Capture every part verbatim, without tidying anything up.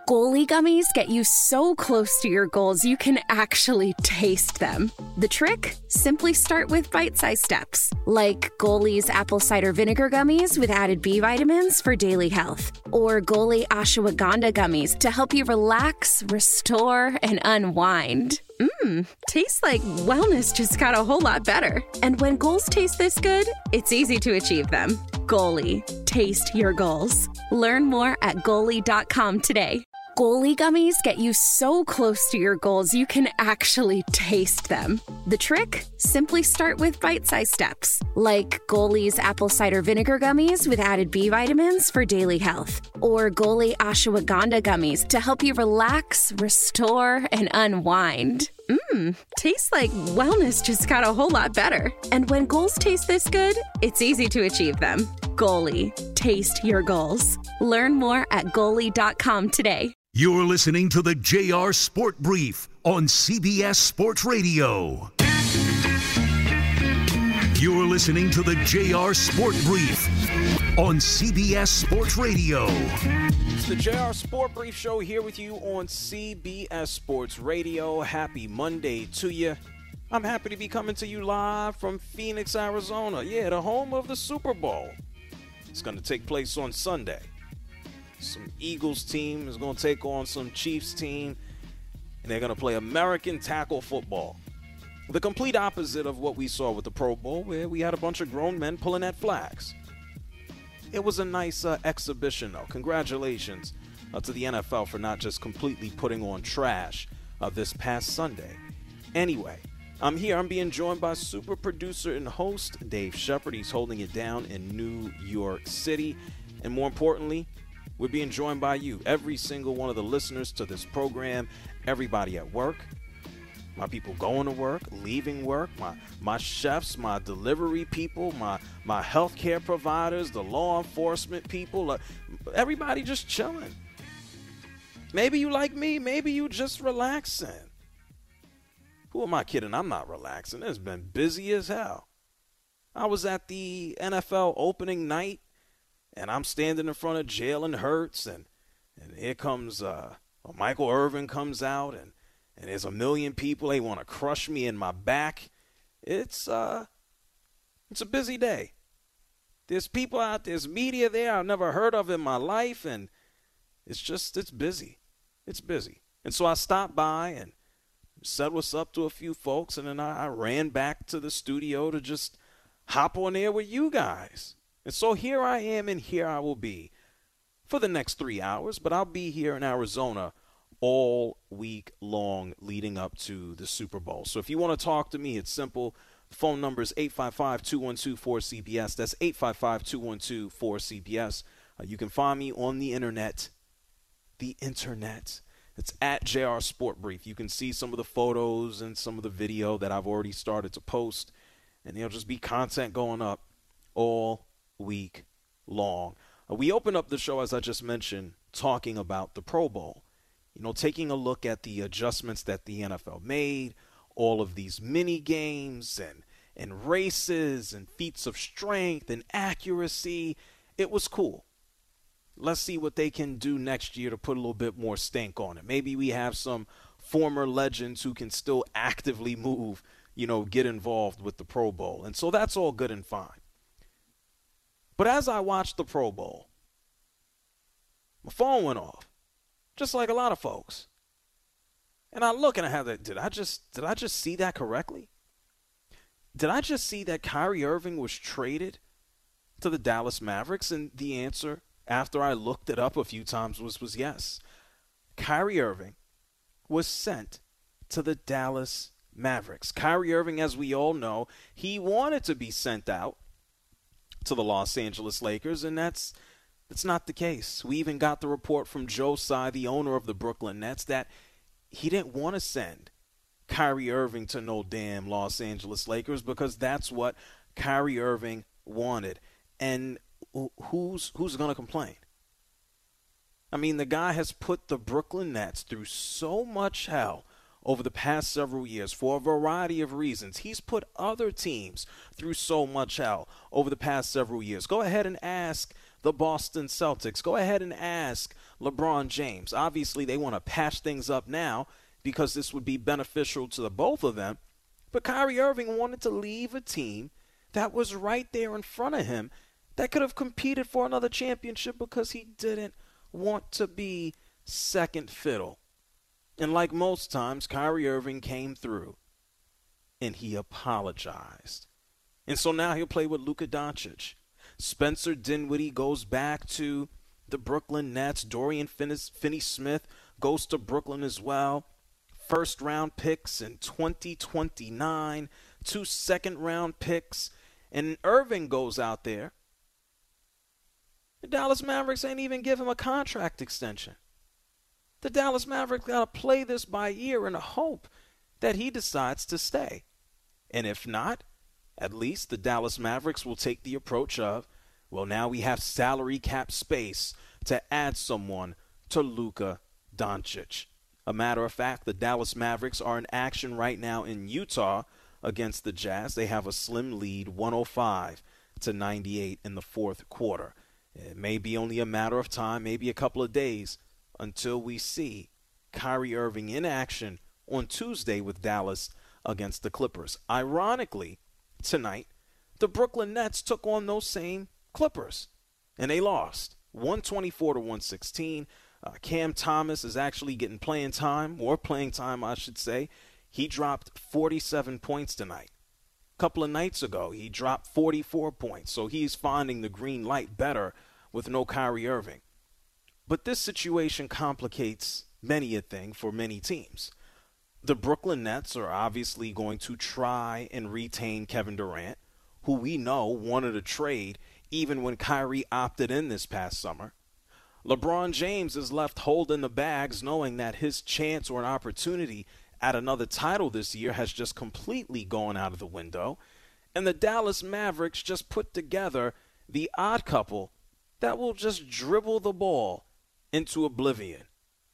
Goalie gummies get you so close to your goals you can actually taste them. The trick? Simply start with bite-sized steps, like Goalie's apple cider vinegar gummies with added B vitamins for daily health, or Goalie ashwagandha gummies to help you relax, restore, and unwind. Mmm, tastes like wellness just got a whole lot better. And when goals taste this good, it's easy to achieve them. Goalie, taste your goals. Learn more at goalie dot com today. Goalie gummies get you so close to your goals you can actually taste them. The trick? Simply start with bite-sized steps, like Goalie's apple cider vinegar gummies with added B vitamins for daily health, or Goalie ashwagandha gummies to help you relax, restore, and unwind. Mmm, tastes like wellness just got a whole lot better. And when goals taste this good, it's easy to achieve them. Goalie, taste your goals. Learn more at goalie dot com today. You're listening to the J R Sport Brief on C B S Sports Radio. You're listening to the J R Sport Brief on C B S Sports Radio. It's the J R Sport Brief Show here with you on C B S Sports Radio. Happy Monday to you. I'm happy to be coming to you live from Phoenix, Arizona. Yeah, the home of the Super Bowl. It's going to take place on Sunday. Some Eagles team is going to take on some Chiefs team, and they're going to play American tackle football. The complete opposite of what we saw with the Pro Bowl, where we had a bunch of grown men pulling at flags. It was a nice uh, exhibition, though. Congratulations uh, to the N F L for not just completely putting on trash uh, this past Sunday. Anyway, I'm here. I'm being joined by super producer and host Dave Shepard. He's holding it down in New York City. And more importantly, we're being joined by you, every single one of the listeners to this program, everybody at work, my people going to work, leaving work, my my chefs, my delivery people, my my healthcare providers, the law enforcement people, uh, everybody just chilling. Maybe you like me, maybe you just relaxing. Who am I kidding? I'm not relaxing. It's been busy as hell. I was at the N F L opening night, and I'm standing in front of Jalen Hurts, and, and here comes uh, Michael Irvin comes out, and, and there's a million people. They want to crush me in my back. It's uh, it's a busy day. There's people out there, there's media there I've never heard of in my life, and it's just, it's busy. It's busy. And so I stopped by and said what's up to a few folks, and then I, I ran back to the studio to just hop on air with you guys. And so here I am, and here I will be for the next three hours, but I'll be here in Arizona all week long leading up to the Super Bowl. So if you want to talk to me, it's simple. The phone number is eight five five, two one two, four C B S. That's eight five five, two one two, four C B S. Uh, you can find me on the internet. The internet. It's at J R Sport Brief. You can see some of the photos and some of the video that I've already started to post, and there'll just be content going up all week long. Uh, we open up the show, as I just mentioned, talking about the Pro Bowl. You know, taking a look at the adjustments that the N F L made, all of these mini games and, and races and feats of strength and accuracy. It was cool. Let's see what they can do next year to put a little bit more stink on it. Maybe we have some former legends who can still actively move, you know, get involved with the Pro Bowl. And so that's all good and fine. But as I watched the Pro Bowl, my phone went off, just like a lot of folks. And I look and I have that, did I just, did I just see that correctly? Did I just see that Kyrie Irving was traded to the Dallas Mavericks? And the answer, after I looked it up a few times, was, was yes. Kyrie Irving was sent to the Dallas Mavericks. Kyrie Irving, as we all know, he wanted to be sent out to the Los Angeles Lakers, and that's that's not the case. We even got the report from Joe Tsai, the owner of the Brooklyn Nets, that he didn't want to send Kyrie Irving to no damn Los Angeles Lakers because that's what Kyrie Irving wanted. And who's who's going to complain? I mean, the guy has put the Brooklyn Nets through so much hell over the past several years for a variety of reasons. He's put other teams through so much hell over the past several years. Go ahead and ask the Boston Celtics. Go ahead and ask LeBron James. Obviously, they want to patch things up now because this would be beneficial to the both of them. But Kyrie Irving wanted to leave a team that was right there in front of him that could have competed for another championship because he didn't want to be second fiddle. And like most times, Kyrie Irving came through and he apologized. And so now he'll play with Luka Doncic. Spencer Dinwiddie goes back to the Brooklyn Nets. Dorian Finney-Smith goes to Brooklyn as well. First round picks in twenty twenty-nine, two second round picks, and Irving goes out there. The Dallas Mavericks ain't even give him a contract extension. The Dallas Mavericks got to play this by ear in the hope that he decides to stay. And if not, at least the Dallas Mavericks will take the approach of, well, now we have salary cap space to add someone to Luka Doncic. A matter of fact, the Dallas Mavericks are in action right now in Utah against the Jazz. They have a slim lead, one oh five to ninety-eight in the fourth quarter. It may be only a matter of time, maybe a couple of days, until we see Kyrie Irving in action on Tuesday with Dallas against the Clippers. Ironically, tonight, the Brooklyn Nets took on those same Clippers, and they lost one twenty-four to one sixteen. Uh, Cam Thomas is actually getting playing time, or playing time, I should say. He dropped forty-seven points tonight. A couple of nights ago, he dropped forty-four points, so he's finding the green light better with no Kyrie Irving. But this situation complicates many a thing for many teams. The Brooklyn Nets are obviously going to try and retain Kevin Durant, who we know wanted a trade even when Kyrie opted in this past summer. LeBron James is left holding the bags, knowing that his chance or an opportunity at another title this year has just completely gone out of the window. And the Dallas Mavericks just put together the odd couple that will just dribble the ball into oblivion.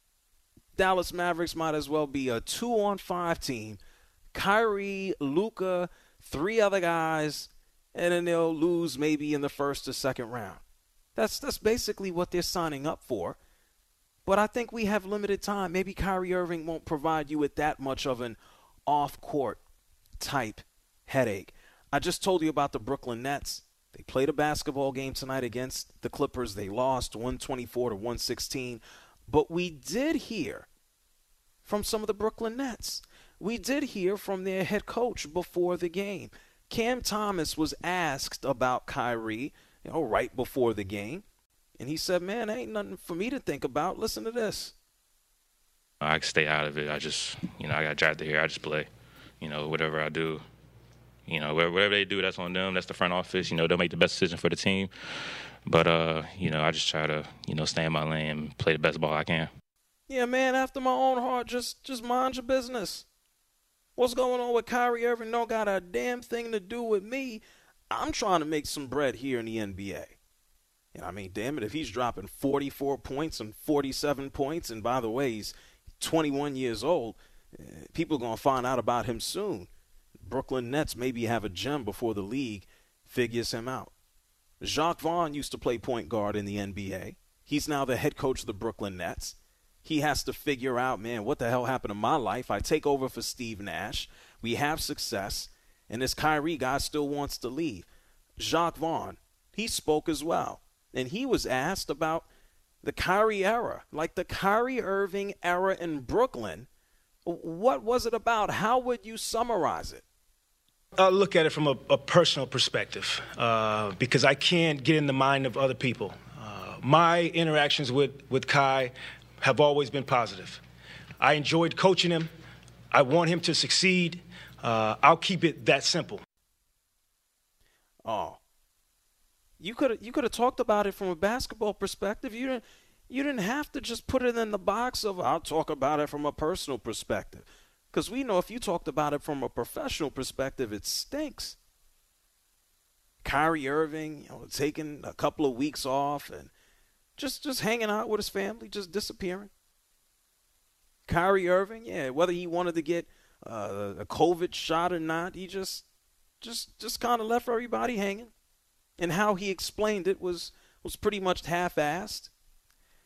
Dallas Mavericks might as well be a two-on-five team. Kyrie, Luka, three other guys, and then they'll lose maybe in the first or second round. That's that's basically what they're signing up for. But I think we have limited time. Maybe Kyrie Irving won't provide you with that much of an off-court type headache. I just told you about the Brooklyn Nets. They played a basketball game tonight against the Clippers. They lost one twenty-four to one sixteen. But we did hear from some of the Brooklyn Nets. We did hear from their head coach before the game. Cam Thomas was asked about Kyrie, you know, right before the game. And he said, man, ain't nothing for me to think about. Listen to this. I can stay out of it. I just, you know, I got drafted here. I just play. You know, whatever I do, you know, whatever they do, that's on them. That's the front office. You know, they'll make the best decision for the team. But, uh, you know, I just try to, you know, stay in my lane and play the best ball I can. Yeah, man, after my own heart, just, just mind your business. What's going on with Kyrie Irving don't got a damn thing to do with me. I'm trying to make some bread here in the N B A. And I mean, damn it, if he's dropping forty-four points and forty-seven points, and by the way, he's twenty-one years old, people are going to find out about him soon. Brooklyn Nets maybe have a gem before the league figures him out. Jacques Vaughn used to play point guard in the N B A. He's now the head coach of the Brooklyn Nets. He has to figure out, man, what the hell happened to my life? I take over for Steve Nash. We have success. And this Kyrie guy still wants to leave. Jacques Vaughn, he spoke as well. And he was asked about the Kyrie era, like the Kyrie Irving era in Brooklyn. What was it about? How would you summarize it? I look at it from a, a personal perspective uh, because I can't get in the mind of other people. Uh, my interactions with, with Kai have always been positive. I enjoyed coaching him. I want him to succeed. Uh, I'll keep it that simple. Oh, you could you could have talked about it from a basketball perspective. You didn't you didn't have to just put it in the box of I'll talk about it from a personal perspective, because we know if you talked about it from a professional perspective, it stinks. Kyrie Irving, you know, taking a couple of weeks off and just just hanging out with his family, just disappearing. Kyrie Irving, yeah, whether he wanted to get uh, a COVID shot or not, he just just just kind of left everybody hanging. And how he explained it was was pretty much half-assed.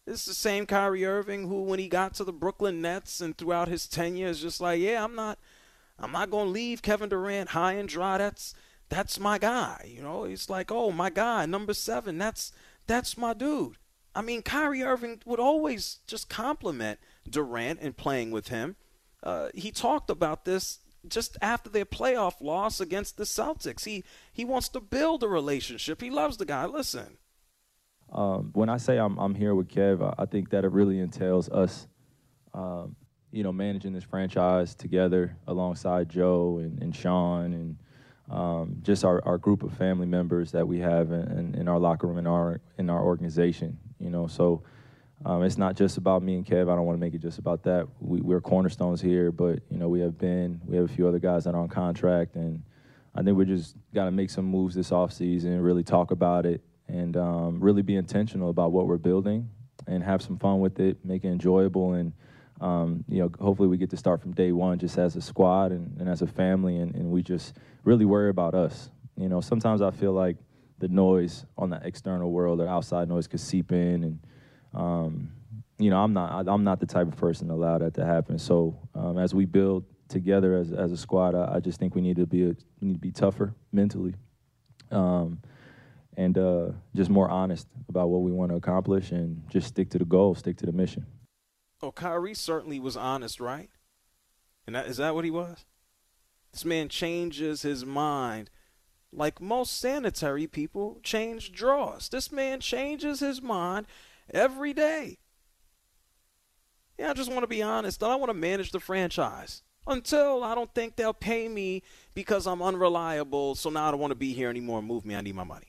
This is the same Kyrie Irving who, when he got to the Brooklyn Nets and throughout his tenure, is just like, yeah, I'm not, I'm not going to leave Kevin Durant high and dry. That's, that's my guy. You know, he's like, oh, my guy, number seven. That's, that's my dude. I mean, Kyrie Irving would always just compliment Durant in playing with him. Uh, he talked about this just after their playoff loss against the Celtics. He, he wants to build a relationship. He loves the guy. Listen. Um, when I say I'm I'm here with Kev, I, I think that it really entails us, um, you know, managing this franchise together alongside Joe and, and Sean and um, just our, our group of family members that we have in, in, in our locker room, in our in our organization. You know, so um, it's not just about me and Kev. I don't want to make it just about that. We, we're cornerstones here, but you know, we have Ben, we have a few other guys that are on contract, and I think we just got to make some moves this offseason, really talk about it. And um, really be intentional about what we're building and have some fun with it, make it enjoyable. And, um, you know, hopefully we get to start from day one just as a squad and, and as a family, and, and we just really worry about us. You know, sometimes I feel like the noise on the external world or outside noise could seep in. And, um, you know, I'm not I'm not the type of person to allow that to happen. So um, as we build together as, as a squad, I, I just think we need to be a, we need to be tougher mentally. Um, and uh, just more honest about what we want to accomplish and just stick to the goal, stick to the mission. Oh, Kyrie certainly was honest, right? And that, is that what he was? This man changes his mind like most sanitary people change drawers. This man changes his mind every day. Yeah, I just want to be honest. I want to manage the franchise until I don't think they'll pay me because I'm unreliable, so now I don't want to be here anymore. Move me. I need my money.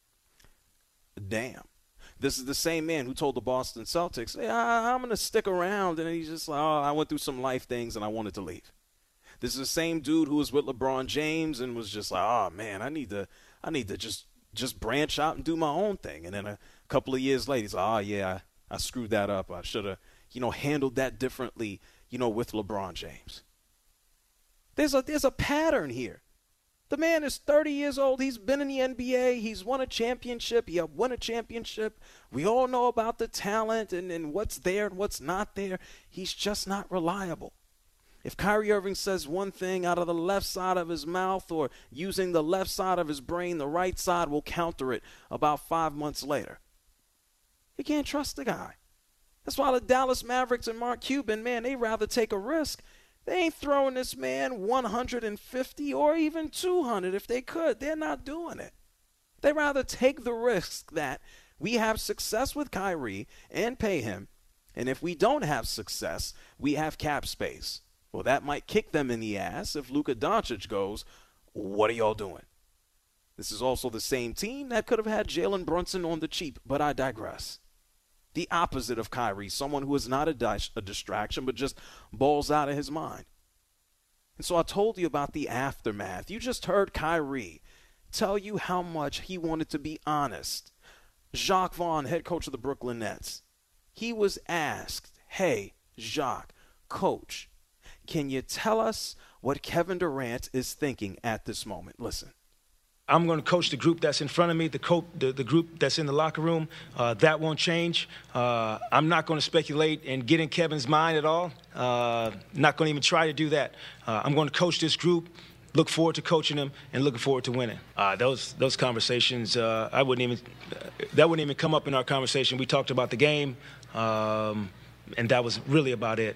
Damn. This is the same man who told the Boston Celtics, hey, I, I'm going to stick around. And he's just like, oh, I went through some life things and I wanted to leave. This is the same dude who was with LeBron James and was just like, oh, man, I need to I need to just just branch out and do my own thing. And then a couple of years later, he's like, oh, yeah, I, I screwed that up. I should have, you know, handled that differently, you know, with LeBron James. There's a there's a pattern here. The man is thirty years old. He's been in the N B A. He's won a championship. He won a championship. We all know about the talent and, and what's there and what's not there. He's just not reliable. If Kyrie Irving says one thing out of the left side of his mouth or using the left side of his brain, the right side will counter it about five months later. You can't trust the guy. That's why the Dallas Mavericks and Mark Cuban, man, they rather take a risk. They ain't throwing this man one hundred fifty or even two hundred if they could. They're not doing it. They rather take the risk that we have success with Kyrie and pay him. And if we don't have success, we have cap space. Well, that might kick them in the ass if Luka Doncic goes, what are y'all doing? This is also the same team that could have had Jalen Brunson on the cheap, but I digress. The opposite of Kyrie, someone who is not a, di- a distraction, but just balls out of his mind. And so I told you about the aftermath. You just heard Kyrie tell you how much he wanted to be honest. Jacques Vaughn, head coach of the Brooklyn Nets, he was asked, hey, Jacques, coach, can you tell us what Kevin Durant is thinking at this moment? Listen. I'm going to coach the group that's in front of me, the, co- the, the group that's in the locker room. Uh, that won't change. Uh, I'm not going to speculate and get in Kevin's mind at all. Uh, not going to even try to do that. Uh, I'm going to coach this group, look forward to coaching them, and looking forward to winning. Uh, those those conversations, uh, I wouldn't even that wouldn't even come up in our conversation. We talked about the game, um, and that was really about it.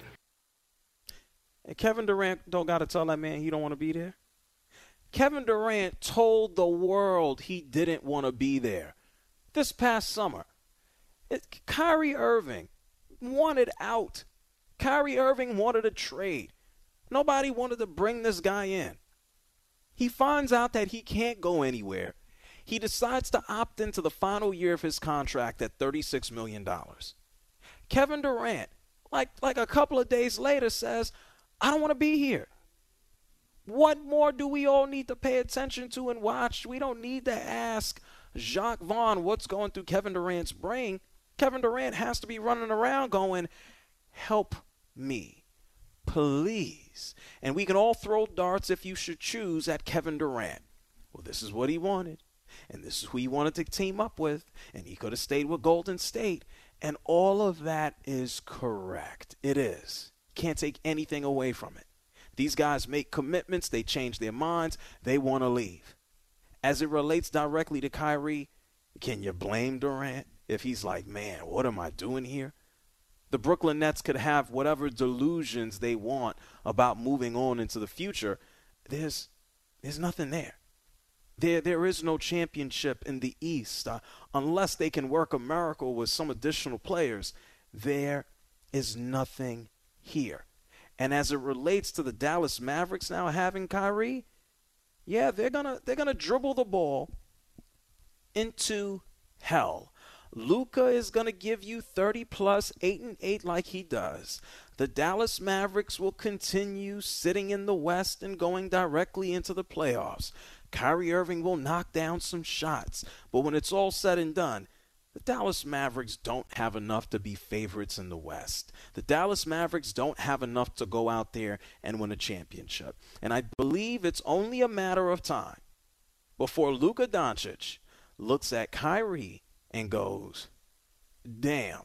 And Kevin Durant don't got to tell that man he don't want to be there. Kevin Durant told the world he didn't want to be there this past summer. It, Kyrie Irving wanted out. Kyrie Irving wanted a trade. Nobody wanted to bring this guy in. He finds out that he can't go anywhere. He decides to opt into the final year of his contract at thirty-six million dollars. Kevin Durant, like, like a couple of days later, says, I don't want to be here. What more do we all need to pay attention to and watch? We don't need to ask Jacques Vaughn what's going through Kevin Durant's brain. Kevin Durant has to be running around going, help me, please. And we can all throw darts if you should choose at Kevin Durant. Well, this is what he wanted, and this is who he wanted to team up with, and he could have stayed with Golden State. And all of that is correct. It is. Can't take anything away from it. These guys make commitments. They change their minds. They want to leave. As it relates directly to Kyrie, can you blame Durant if he's like, man, what am I doing here? The Brooklyn Nets could have whatever delusions they want about moving on into the future. There's there's nothing there. There, there is no championship in the East. Uh, unless they can work a miracle with some additional players, there is nothing here. And as it relates to the Dallas Mavericks now having Kyrie, yeah, they're gonna they're gonna dribble the ball into hell. Luka is gonna give you thirty plus, eight and eight like he does. The Dallas Mavericks will continue sitting in the West and going directly into the playoffs. Kyrie Irving will knock down some shots, but when it's all said and done, the Dallas Mavericks don't have enough to be favorites in the West. The Dallas Mavericks don't have enough to go out there and win a championship. And I believe it's only a matter of time before Luka Doncic looks at Kyrie and goes, damn,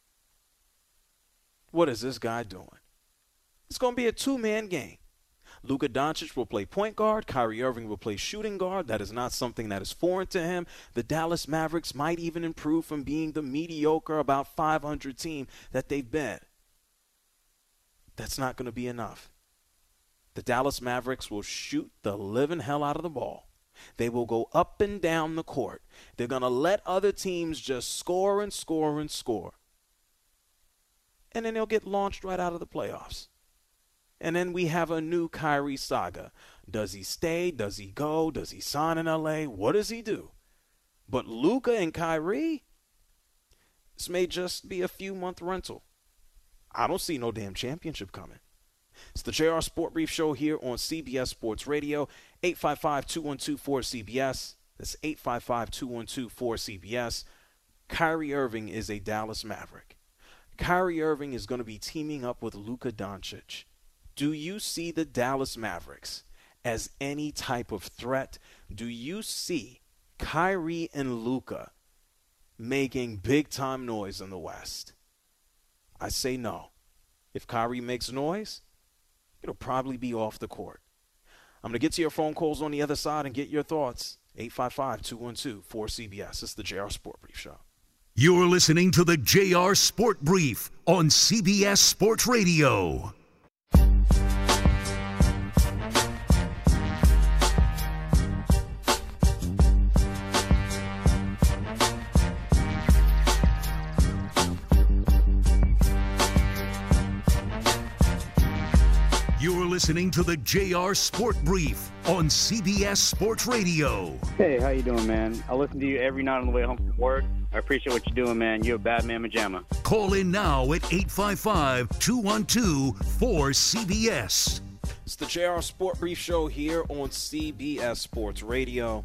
what is this guy doing? It's going to be a two-man game. Luka Doncic will play point guard. Kyrie Irving will play shooting guard. That is not something that is foreign to him. The Dallas Mavericks might even improve from being the mediocre, about five hundred team that they've been. That's not going to be enough. The Dallas Mavericks will shoot the living hell out of the ball. They will go up and down the court. They're going to let other teams just score and score and score. And then they'll get launched right out of the playoffs. And then we have a new Kyrie saga. Does he stay? Does he go? Does he sign in L A? What does he do? But Luka and Kyrie, this may just be a few-month rental. I don't see no damn championship coming. It's the J R Sport Brief Show here on C B S Sports Radio. eight five five, two one two, four C B S. That's eight five five, two one two, four C B S. Kyrie Irving is a Dallas Maverick. Kyrie Irving is going to be teaming up with Luka Doncic. Do you see the Dallas Mavericks as any type of threat? Do you see Kyrie and Luka making big-time noise in the West? I say no. If Kyrie makes noise, it'll probably be off the court. I'm going to get to your phone calls on the other side and get your thoughts. eight five five, two one two, four C B S. It's the J R Sport Brief Show. You're listening to the J R Sport Brief on C B S Sports Radio. You're listening to the J R Sport Brief on C B S Sports Radio. Hey, how you doing, man? I listen to you every night on the way home from work. I appreciate what you're doing, man. You're a bad man pajama. Call in now at eight five five, two one two, four C B S. It's the J R Sport Brief Show here on C B S Sports Radio.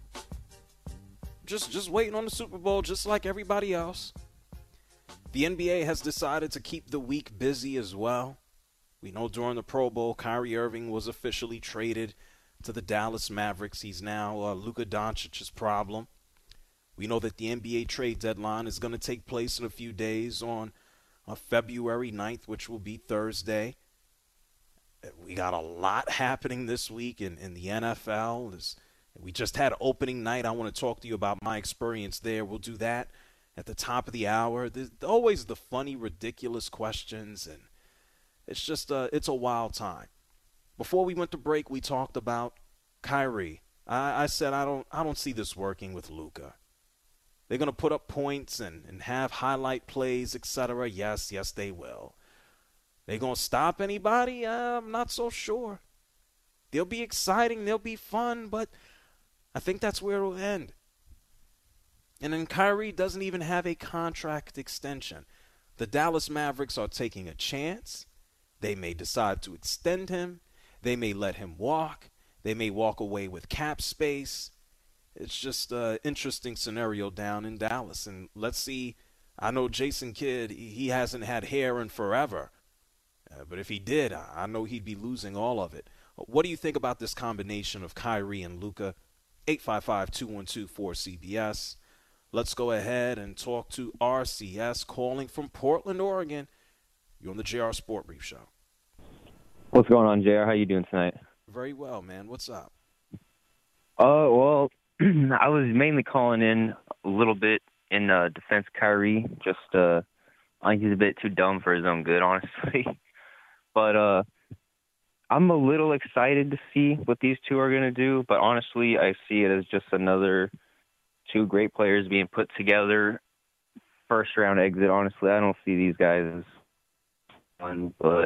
Just, just waiting on the Super Bowl, just like everybody else. The N B A has decided to keep the week busy as well. We know during the Pro Bowl, Kyrie Irving was officially traded to the Dallas Mavericks. He's now uh, Luka Doncic's problem. We know that the N B A trade deadline is going to take place in a few days on uh, February ninth, which will be Thursday. We got a lot happening this week in, in the N F L. There's, we just had opening night. I want to talk to you about my experience there. We'll do that at the top of the hour. There's always the funny, ridiculous questions, and it's just a, it's a wild time. Before we went to break, we talked about Kyrie. I, I said I don't I don't see this working with Luka. They're going to put up points and, and have highlight plays, et cetera. Yes, yes, they will. They're going to stop anybody? Uh, I'm not so sure. They'll be exciting. They'll be fun, but I think that's where it'll end. And then Kyrie doesn't even have a contract extension. The Dallas Mavericks are taking a chance. They may decide to extend him. They may let him walk. They may walk away with cap space. It's just an interesting scenario down in Dallas. And let's see. I know Jason Kidd, he hasn't had hair in forever. Uh, but if he did, I know he'd be losing all of it. What do you think about this combination of Kyrie and Luka? eight five five, two one two, four C B S. Let's go ahead and talk to R C S calling from Portland, Oregon. You're on the J R Sport Brief Show. What's going on, J R? How you doing tonight? Very well, man. What's up? Oh, well, I was mainly calling in a little bit in uh, defense Kyrie. Just, uh, I think he's a bit too dumb for his own good, honestly. But uh, I'm a little excited to see what these two are going to do. But honestly, I see it as just another two great players being put together. First round exit, honestly. I don't see these guys as fun, but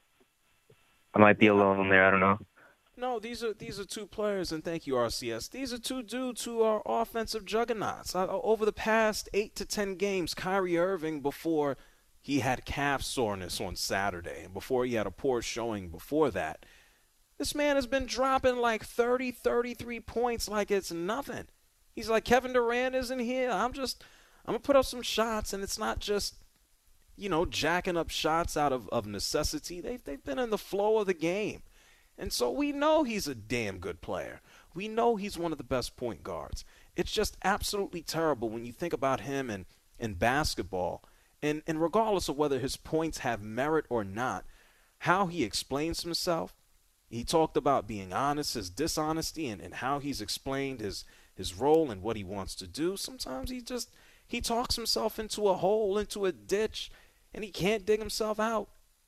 I might be alone there. I don't know. No, these are these are two players, and thank you, R C S. These are two dudes who are offensive juggernauts. Uh, over the past eight to ten games, Kyrie Irving, before he had calf soreness on Saturday, and before he had a poor showing before that, this man has been dropping like thirty, thirty-three points like it's nothing. He's like, Kevin Durant isn't here. I'm just, I'm going to put up some shots, and it's not just, you know, jacking up shots out of, of necessity. They've, they've been in the flow of the game. And so we know he's a damn good player. We know he's one of the best point guards. It's just absolutely terrible when you think about him in, in basketball. And, and regardless of whether his points have merit or not, how he explains himself. He talked about being honest, his dishonesty, and, and how he's explained his, his role and what he wants to do. Sometimes he just he talks himself into a hole, into a ditch, and he can't dig himself out.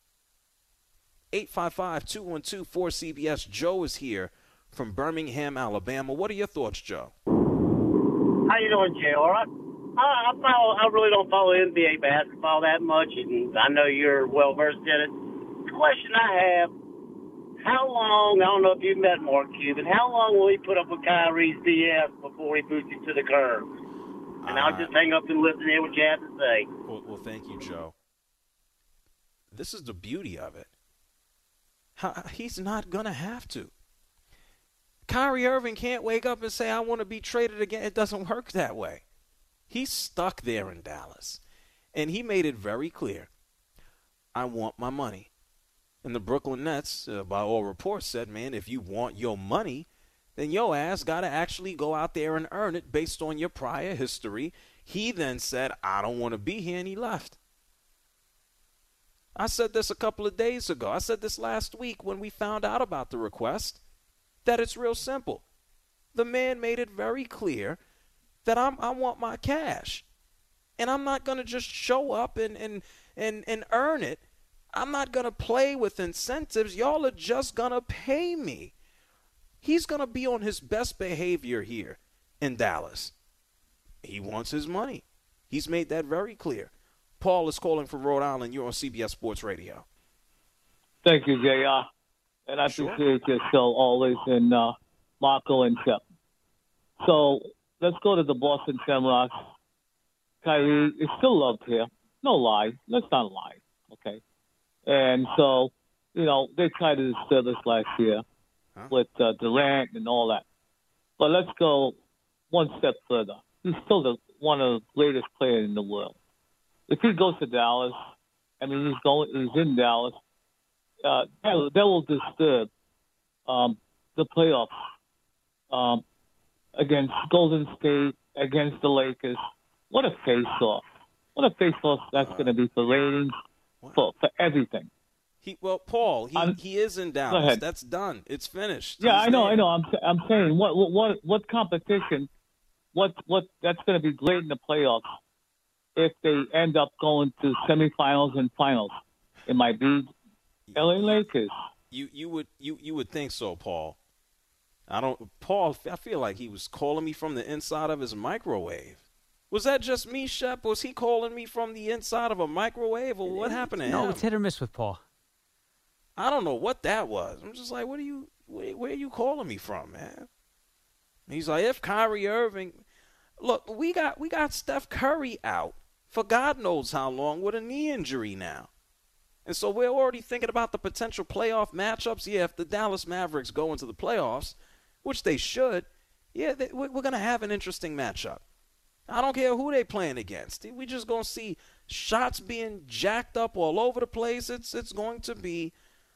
eight five five, two one two, four C B S. Joe is here from Birmingham, Alabama. What are your thoughts, Joe? How you doing, Jay? All right. I, I, follow, I really don't follow N B A basketball that much, and I know you're well-versed in it. The question I have, how long, I don't know if you've met Mark Cuban, how long will he put up with Kyrie's B S before he boots him to the curb? And uh, I'll just hang up and listen to what you have to say. Well, well, thank you, Joe. This is the beauty of it. How, he's not going to have to. Kyrie Irving can't wake up and say, I want to be traded again. It doesn't work that way. He's stuck there in Dallas. And he made it very clear, I want my money. And the Brooklyn Nets, uh, by all reports, said, man, if you want your money, then your ass got to actually go out there and earn it based on your prior history. He then said, I don't want to be here, and he left. I said this a couple of days ago. I said this last week when we found out about the request, that it's real simple. The man made it very clear that I'm, I want my cash. And I'm not going to just show up and, and, and, and earn it. I'm not going to play with incentives. Y'all are just going to pay me. He's going to be on his best behavior here in Dallas. He wants his money. He's made that very clear. Paul is calling from Rhode Island. You're on C B S Sports Radio. Thank you, J R. And I Sure. appreciate your show always, and uh, Marco and Chip. So let's go to the Boston Shamrocks. Kyrie is still loved here. No lie. Let's not lie, okay? And so, you know, they tried to disturb us last year huh? with uh, Durant and all that. But let's go one step further. He's still the, one of the greatest players in the world. If he goes to Dallas, I mean, he's going, he's in Dallas, uh, that, that will disturb um, the playoffs um, against Golden State, against the Lakers. What a face-off. What a face-off that's uh, going to be for ratings, for, for everything. He Well, Paul, he, I'm, he is in Dallas. That's done. It's finished. Yeah, He's I know, there. I know. I'm I'm saying, what what what competition, what what that's going to be great in the playoffs if they end up going to semifinals and finals. It might be L A Lakers. You you would you, you would think so, Paul. I don't Paul, I feel like he was calling me from the inside of his microwave. Was that just me, Shep? Was he calling me from the inside of a microwave, or what happened to no, him? No, it's hit or miss with Paul. I don't know what that was. I'm just like, what are you, where, where are you calling me from, man? He's like, if Kyrie Irving, look, we got we got Steph Curry out for God knows how long with a knee injury now. And so we're already thinking about the potential playoff matchups. Yeah, if the Dallas Mavericks go into the playoffs, which they should, yeah, they, we're going to have an interesting matchup. I don't care who they playing against. We just going to see shots being jacked up all over the place. It's it's going to be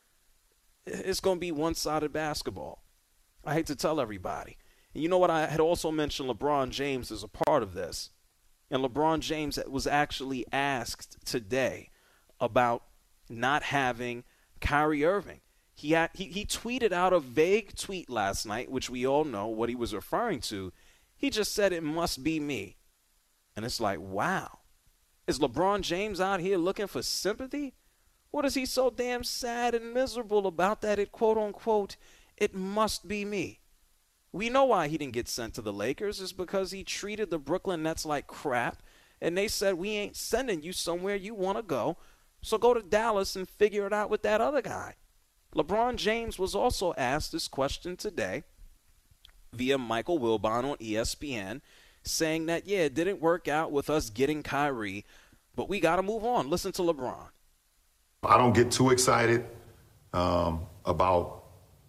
it's going to be one-sided basketball. I hate to tell everybody. And you know what? I had also mentioned LeBron James as a part of this. And LeBron James was actually asked today about not having Kyrie Irving. He, had, he he tweeted out a vague tweet last night, which we all know what he was referring to. He just said, "It must be me." And it's like, wow. Is LeBron James out here looking for sympathy? What is he so damn sad and miserable about that it, quote unquote, "it must be me"? We know why he didn't get sent to the Lakers. It's because he treated the Brooklyn Nets like crap, and they said, "We ain't sending you somewhere you want to go, so go to Dallas and figure it out with that other guy." LeBron James was also asked this question today via Michael Wilbon on E S P N, saying that, yeah, it didn't work out with us getting Kyrie, but we got to move on. Listen to LeBron. I don't get too excited um, about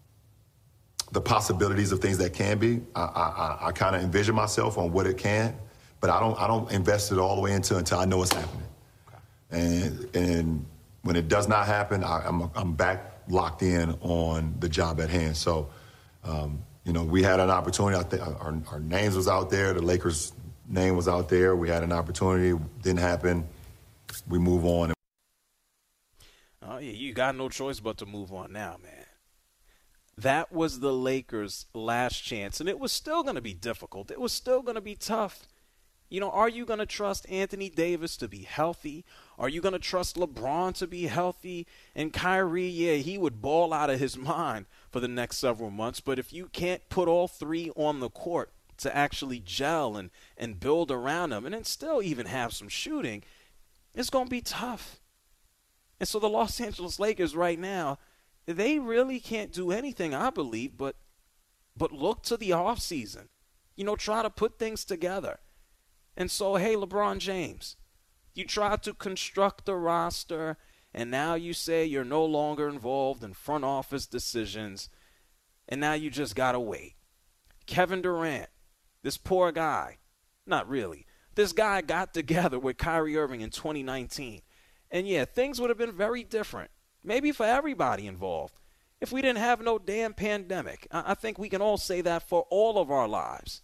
the possibilities of things that can be. I, I, I kind of envision myself on what it can, but I don't I don't invest it all the way into until I know it's happening. Okay. And and when it does not happen, I, I'm I'm back locked in on the job at hand. So, um, you know, we had an opportunity. I think our, our names was out there. The Lakers' name was out there. We had an opportunity. Didn't happen. We move on. Oh, yeah, you got no choice but to move on now, man. That was the Lakers' last chance, and it was still going to be difficult. It was still going to be tough. You know, are you going to trust Anthony Davis to be healthy? Are you going to trust LeBron to be healthy? And Kyrie, yeah, he would ball out of his mind for the next several months. But if you can't put all three on the court to actually gel and, and build around them and then still even have some shooting, it's going to be tough. And so the Los Angeles Lakers right now, they really can't do anything, I believe, but but look to the offseason. You know, try to put things together. And so, hey, LeBron James, you tried to construct a roster, and now you say you're no longer involved in front office decisions, and now you just got to wait. Kevin Durant, this poor guy, not really, this guy got together with Kyrie Irving in twenty nineteen. And, yeah, things would have been very different, maybe for everybody involved, if we didn't have no damn pandemic. I, I think we can all say that for all of our lives.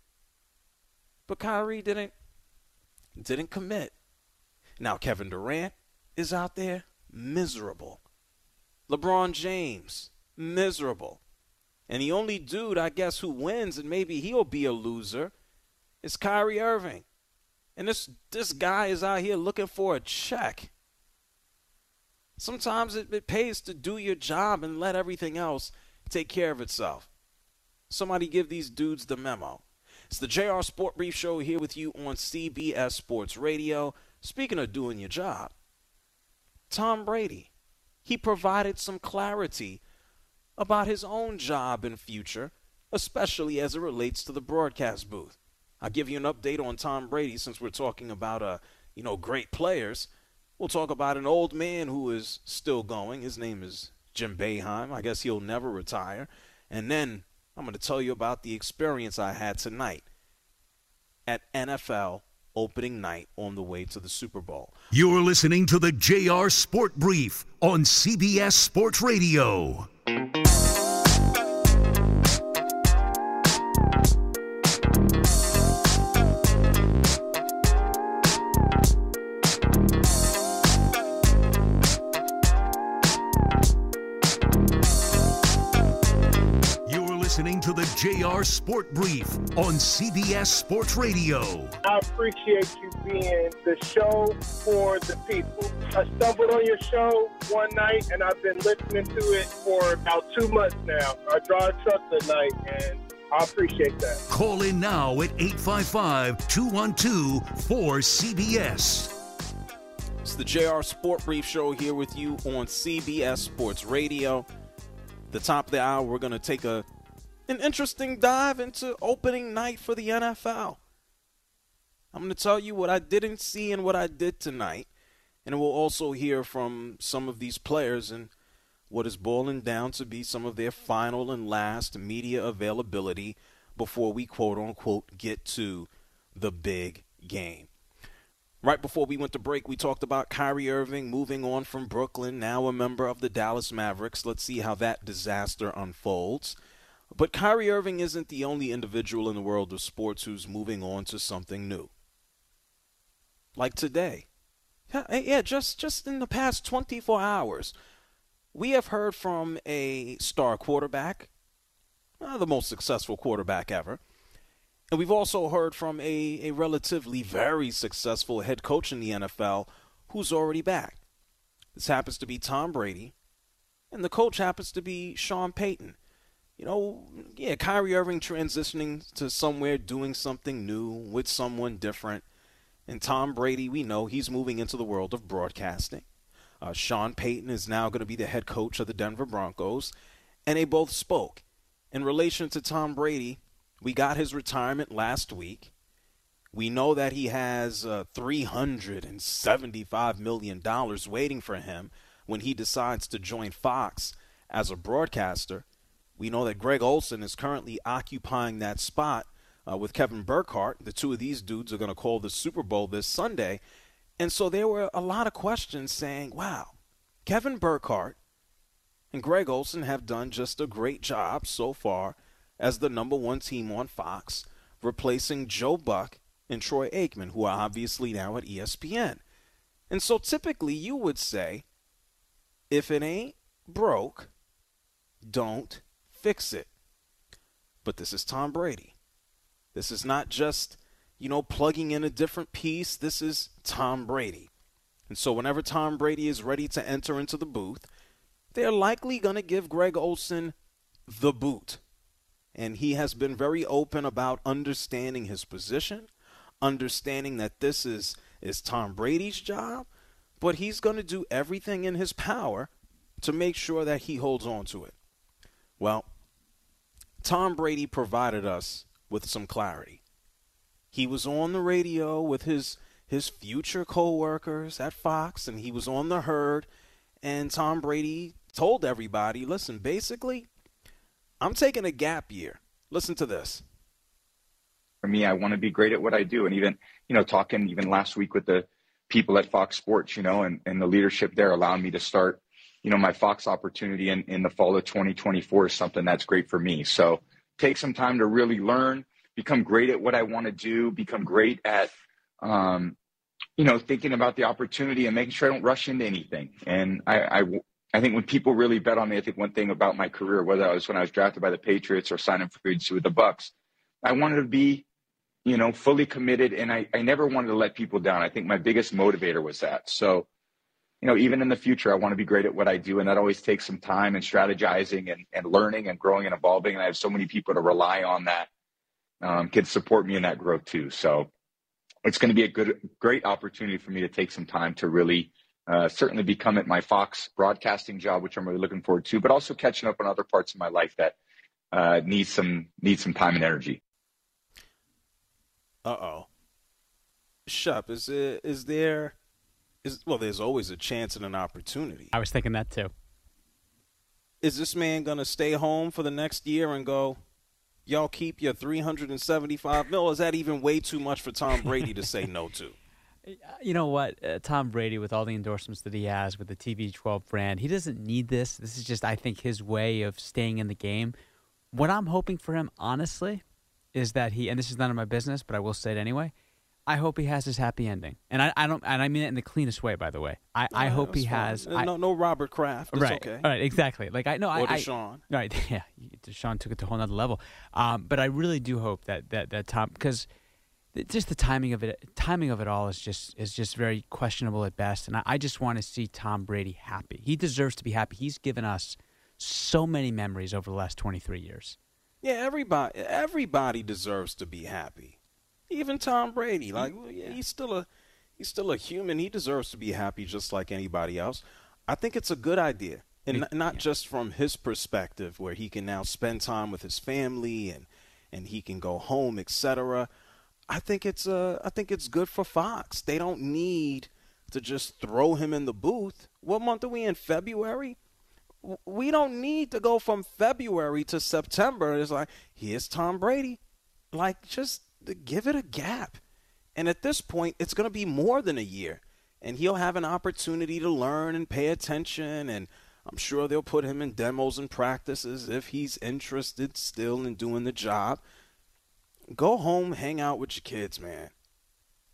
But Kyrie didn't didn't commit. Now Kevin Durant is out there miserable. LeBron James, miserable. And the only dude, I guess, who wins, and maybe he'll be a loser, is Kyrie Irving. And this this guy is out here looking for a check. Sometimes it, it pays to do your job and let everything else take care of itself. Somebody give these dudes the memo. It's the J R Sport Brief Show here with you on C B S Sports Radio. Speaking of doing your job, Tom Brady, he provided some clarity about his own job and future, especially as it relates to the broadcast booth. I'll give you an update on Tom Brady since we're talking about, uh, you know, great players. We'll talk about an old man who is still going. His name is Jim Boeheim. I guess he'll never retire. And then I'm going to tell you about the experience I had tonight at N F L opening night on the way to the Super Bowl. You're listening to the J R Sport Brief on C B S Sports Radio. Listening to the J R Sport Brief on C B S Sports Radio. I appreciate you being the show for the people. I stumbled on your show one night, and I've been listening to it for about two months now. I draw a truck at night, and I appreciate that. Call in now at eight five five, two one two, four C B S. It's the J R Sport Brief Show here with you on C B S Sports Radio. The top of the hour, we're going to take a An interesting dive into opening night for the N F L. I'm going to tell you what I didn't see and what I did tonight. And we'll also hear from some of these players and what is boiling down to be some of their final and last media availability before we, quote-unquote, get to the big game. Right before we went to break, we talked about Kyrie Irving moving on from Brooklyn, now a member of the Dallas Mavericks. Let's see how that disaster unfolds. But Kyrie Irving isn't the only individual in the world of sports who's moving on to something new. like today. Yeah, yeah, just just in the past twenty-four hours, we have heard from a star quarterback, uh, the most successful quarterback ever, and we've also heard from a, a relatively very successful head coach in the N F L who's already back. This happens to be Tom Brady, and the coach happens to be Sean Payton. You know, yeah, Kyrie Irving transitioning to somewhere, doing something new with someone different. And Tom Brady, we know he's moving into the world of broadcasting. Uh, Sean Payton is now going to be the head coach of the Denver Broncos. And they both spoke. In relation to Tom Brady, we got his retirement last week. We know that he has uh, three hundred seventy-five million dollars waiting for him when he decides to join Fox as a broadcaster. We know that Greg Olsen is currently occupying that spot uh, with Kevin Burkhardt. The two of these dudes are going to call the Super Bowl this Sunday. And so there were a lot of questions saying, wow, Kevin Burkhardt and Greg Olsen have done just a great job so far as the number one team on Fox, replacing Joe Buck and Troy Aikman, who are obviously now at E S P N. And so typically you would say, if it ain't broke, don't fix it. But this is Tom Brady. This is not just, you know, plugging in a different piece. This is Tom Brady. And so whenever Tom Brady is ready to enter into the booth, they're likely going to give Greg Olsen the boot. And he has been very open about understanding his position, understanding that this is, is Tom Brady's job, but he's going to do everything in his power to make sure that he holds on to it. Well, Tom Brady provided us with some clarity. He was on the radio with his his future co-workers at Fox, and he was on the herd, and Tom Brady told everybody, listen, basically, I'm taking a gap year. Listen to this. For me, I want to be great at what I do. And even, you know, talking even last week with the people at Fox Sports, you know, and, and the leadership there allowing me to start, you know, my Fox opportunity in, in the fall of twenty twenty-four is something that's great for me. So take some time to really learn, become great at what I want to do, become great at, um, you know, thinking about the opportunity and making sure I don't rush into anything. And I, I, I think when people really bet on me, I think one thing about my career, whether I was when I was drafted by the Patriots or signing free agency with the Bucks, I wanted to be, you know, fully committed. And I, I never wanted to let people down. I think my biggest motivator was that. So, you know, even in the future, I want to be great at what I do. And that always takes some time and strategizing and, and learning and growing and evolving. And I have so many people to rely on that um, can support me in that growth too. So it's going to be a good, great opportunity for me to take some time to really uh, certainly become at my Fox broadcasting job, which I'm really looking forward to, but also catching up on other parts of my life that uh, need some, need some time and energy. Uh-oh. Shep, is it, is there, is, well, there's always a chance and an opportunity. I was thinking that too. Is this man going to stay home for the next year and go, y'all keep your three hundred seventy-five mil? Is that even way too much for Tom Brady to say no to? You know what? Uh, Tom Brady, with all the endorsements that he has with the T V twelve brand, he doesn't need this. This is just, I think, his way of staying in the game. What I'm hoping for him, honestly, is that he, and this is none of my business, but I will say it anyway, I hope he has his happy ending. And I, I don't, and I mean it in the cleanest way, by the way. I, I hope he fine. has. No, I, no Robert Kraft. It's right. okay. All right. Exactly. Like I know. Or I, Deshaun. I, right. Yeah. Deshaun took it to a whole nother level. Um, but I really do hope that that that Tom, because just the timing of it, timing of it all is just is just very questionable at best. And I, I just want to see Tom Brady happy. He deserves to be happy. He's given us so many memories over the last twenty-three years. Yeah. Everybody. Everybody deserves to be happy. Even Tom Brady, like yeah, he's still a he's still a human. He deserves to be happy just like anybody else. I think it's a good idea, and not, not just from his perspective, where he can now spend time with his family and and he can go home, et cetera. I think it's uh I think it's good for Fox. They don't need to just throw him in the booth. What month are we in? February. We don't need to go from February to September. It's like, here's Tom Brady, like just. Give it a gap. And at this point, it's going to be more than a year. And he'll have an opportunity to learn and pay attention. And I'm sure they'll put him in demos and practices if he's interested still in doing the job. Go home, hang out with your kids, man.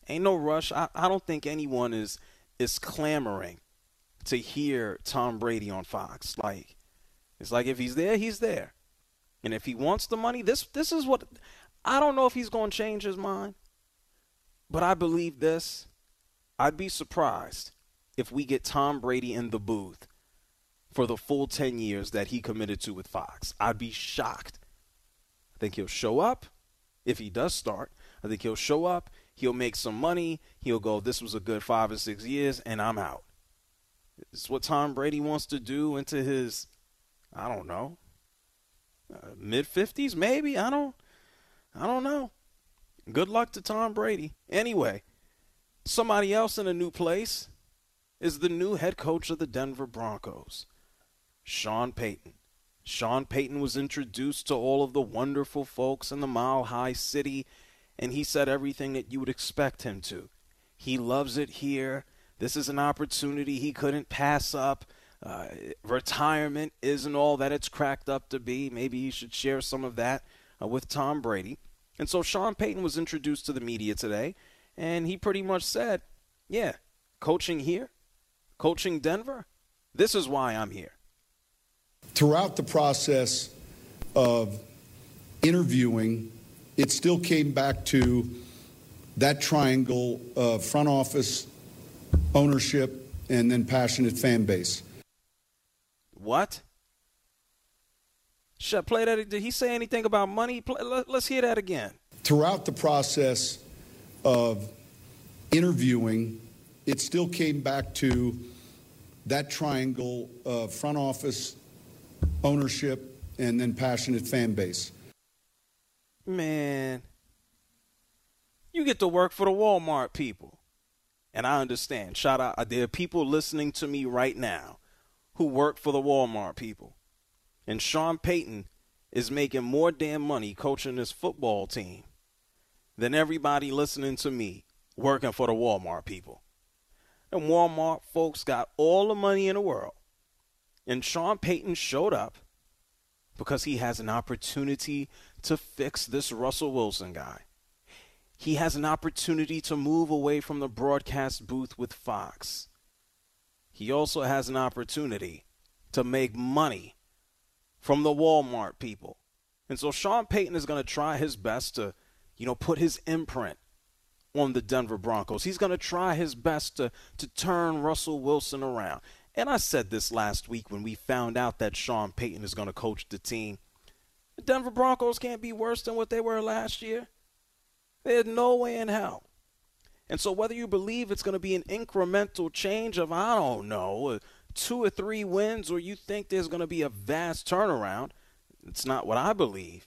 Ain't no rush. I, I don't think anyone is is clamoring to hear Tom Brady on Fox. Like, it's like if he's there, he's there. And if he wants the money, this this is what – I don't know if he's going to change his mind, but I believe this. I'd be surprised if we get Tom Brady in the booth for the full ten years that he committed to with Fox. I'd be shocked. I think he'll show up if he does start. I think he'll show up. He'll make some money. He'll go, this was a good five or six years, and I'm out. It's what Tom Brady wants to do into his, I don't know, uh, mid-fifties maybe? I don't, I don't know. Good luck to Tom Brady. Anyway, somebody else in a new place is the new head coach of the Denver Broncos, Sean Payton. Sean Payton was introduced to all of the wonderful folks in the Mile High City, and he said everything that you would expect him to. He loves it here. This is an opportunity he couldn't pass up. Uh, retirement isn't all that it's cracked up to be. Maybe he should share some of that uh, with Tom Brady. And so Sean Payton was introduced to the media today, and he pretty much said, yeah, coaching here, coaching Denver, this is why I'm here. Throughout the process of interviewing, it still came back to that triangle of front office, ownership, and then passionate fan base. What? Should I play that? Did he say anything about money? Let's hear that again. Throughout the process of interviewing, it still came back to that triangle of front office, ownership, and then passionate fan base. Man, you get to work for the Walmart people. And I understand. Shout out. There are people listening to me right now who work for the Walmart people. And Sean Payton is making more damn money coaching this football team than everybody listening to me working for the Walmart people. And Walmart folks got all the money in the world. And Sean Payton showed up because he has an opportunity to fix this Russell Wilson guy. He has an opportunity to move away from the broadcast booth with Fox. He also has an opportunity to make money from the Walmart people. And so Sean Payton is going to try his best to, you know, put his imprint on the Denver Broncos. He's going to try his best to, to turn Russell Wilson around. And I said this last week when we found out that Sean Payton is going to coach the team. The Denver Broncos can't be worse than what they were last year. There's no way in hell. And so whether you believe it's going to be an incremental change of, I don't know, two or three wins, or you think there's going to be a vast turnaround, it's not what I believe.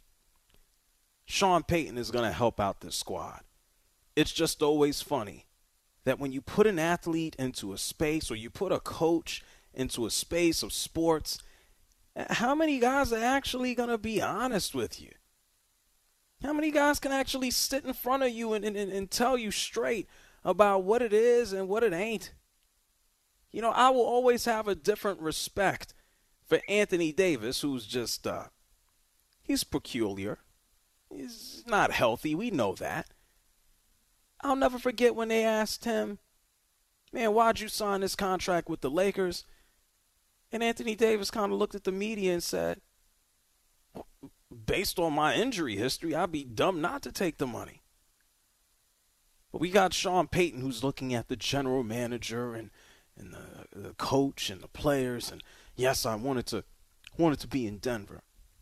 Sean Payton is going to help out this squad. It's just always funny that when you put an athlete into a space, or you put a coach into a space of sports, how many guys are actually going to be honest with you? How many guys can actually sit in front of you and, and, and tell you straight about what it is and what it ain't? You know, I will always have a different respect for Anthony Davis, who's just, uh, he's peculiar. He's not healthy. We know that. I'll never forget when they asked him, man, why'd you sign this contract with the Lakers? And Anthony Davis kind of looked at the media and said, based on my injury history, I'd be dumb not to take the money. But we got Sean Payton, who's looking at the general manager and, and the, the coach and the players. And, yes, I wanted to wanted to be in Denver.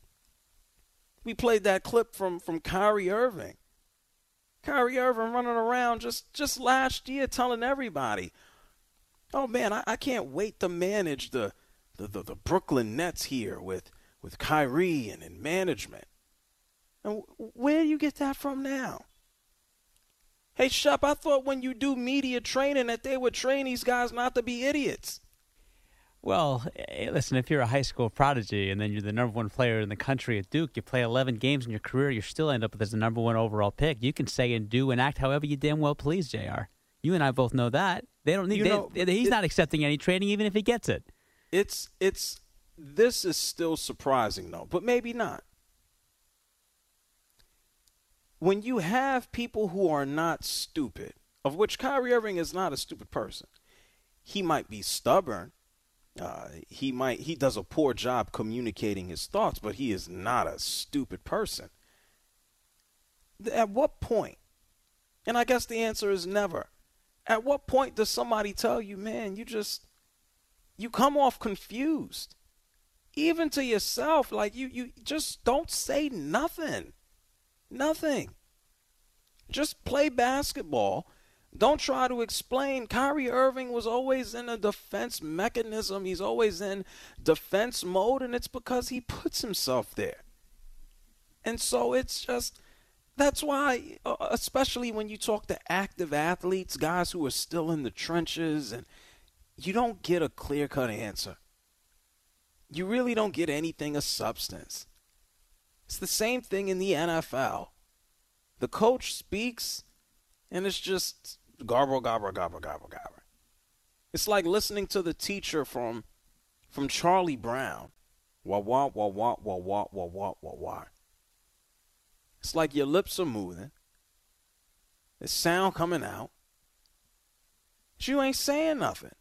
We played that clip from, from Kyrie Irving. Kyrie Irving running around just, just last year telling everybody, oh, man, I, I can't wait to manage the, the, the, the Brooklyn Nets here with, with Kyrie and in management. And where do you get that from now? Hey, Shep, I thought when you do media training that they would train these guys not to be idiots. Well, listen, if you're a high school prodigy and then you're the number one player in the country at Duke, you play eleven games in your career, you still end up as the number one overall pick. You can say and do and act however you damn well please, J R. You and I both know that. They don't need. You know, they, he's it, not accepting any training, even if he gets it. It's it's. This is still surprising, though, but maybe not. When you have people who are not stupid of which Kyrie Irving is not a stupid person. He might be stubborn. Uh, he might he does a poor job communicating his thoughts, but he is not a stupid person. At what point, and I guess the answer is never, at what point does somebody tell you, man, you just, you come off confused, even to yourself, like you, you just don't say nothing, nothing. Just play basketball. Don't try to explain. Kyrie Irving was always in a defense mechanism. He's always in defense mode, and it's because he puts himself there. And so it's just, that's why, especially when you talk to active athletes, guys who are still in the trenches, and you don't get a clear-cut answer. You really don't get anything of substance. It's the same thing in the N F L. The coach speaks, and it's just garble, garble, garble, garble, garble. It's like listening to the teacher from from Charlie Brown. Wah, wah, wah, wah, wah, wah, wah, wah, wah, wah. It's like your lips are moving. There's sound coming out. But you ain't saying nothing.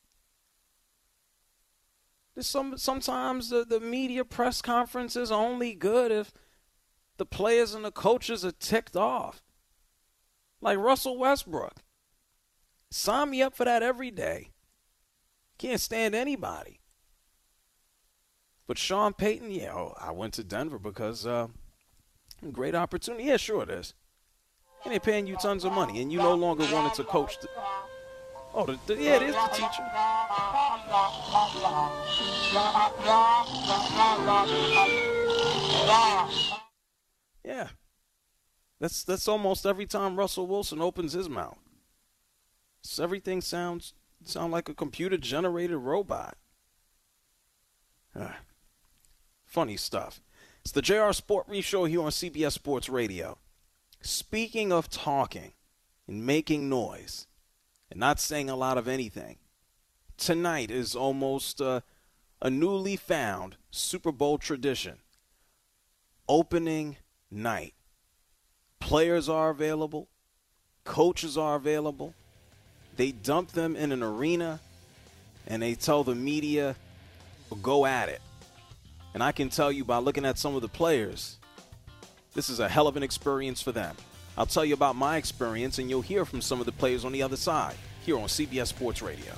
There's some, sometimes the, the media press conference is only good if the players and the coaches are ticked off. Like Russell Westbrook. Sign me up for that every day. Can't stand anybody. But Sean Payton, yeah, oh, I went to Denver because uh, great opportunity. Yeah, sure it is. And they're paying you tons of money, and you no longer wanted to coach. The, oh, the, the, yeah, it is the teacher. Yeah. That's that's almost every time Russell Wilson opens his mouth. So everything sounds sound like a computer-generated robot. Uh, funny stuff. It's the J R Sport Brief Show here on C B S Sports Radio. Speaking of talking and making noise and not saying a lot of anything, tonight is almost uh, a newly found Super Bowl tradition. Opening night. Players are available. Coaches are available. They dump them in an arena, and they tell the media, go at it. And I can tell you by looking at some of the players, this is a hell of an experience for them. I'll tell you about my experience, and you'll hear from some of the players on the other side here on C B S Sports Radio.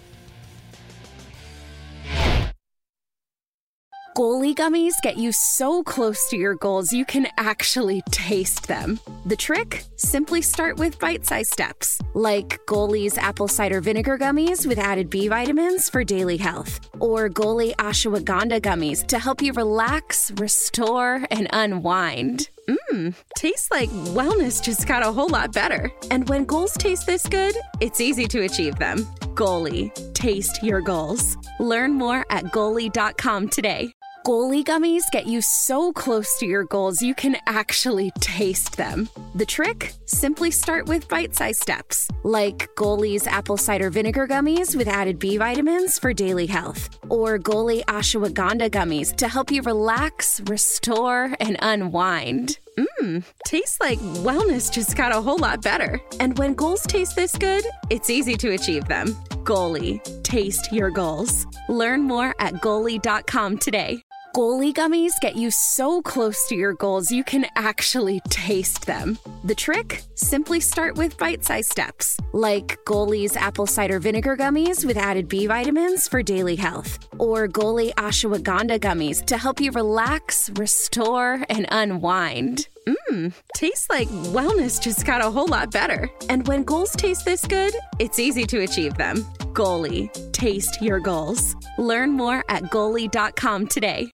Goalie gummies get you so close to your goals you can actually taste them. The trick? Simply start with bite-sized steps, like Goalie's apple cider vinegar gummies with added B vitamins for daily health, or Goalie ashwagandha gummies to help you relax, restore, and unwind. Mmm, tastes like wellness just got a whole lot better. And when goals taste this good, it's easy to achieve them. Goalie, taste your goals. Learn more at goalie dot com today. Goalie gummies get you so close to your goals you can actually taste them. The trick? Simply start with bite-sized steps, like Goalie's apple cider vinegar gummies with added B vitamins for daily health, or Goalie ashwagandha gummies to help you relax, restore, and unwind. Mmm, tastes like wellness just got a whole lot better. And when goals taste this good, it's easy to achieve them. Goalie, taste your goals. Learn more at goalie dot com today. Goalie gummies get you so close to your goals you can actually taste them. The trick? Simply start with bite-sized steps, like Goalie's apple cider vinegar gummies with added B vitamins for daily health, or Goalie ashwagandha gummies to help you relax, restore, and unwind. Mmm, tastes like wellness just got a whole lot better. And when goals taste this good, it's easy to achieve them. Goalie, taste your goals. Learn more at goalie dot com today.